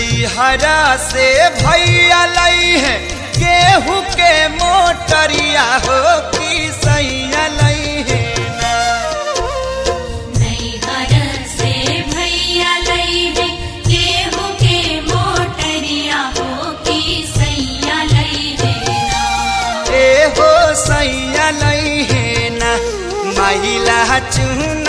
नैहरा से भैया लई है गेहूं के मोटरिया हो कि सैया लई है ना। नैहरा से भैया लई है गेहूं के मोटरिया हो कि सैया लई है ना। ए हो सैया लई है ना। महिला चुन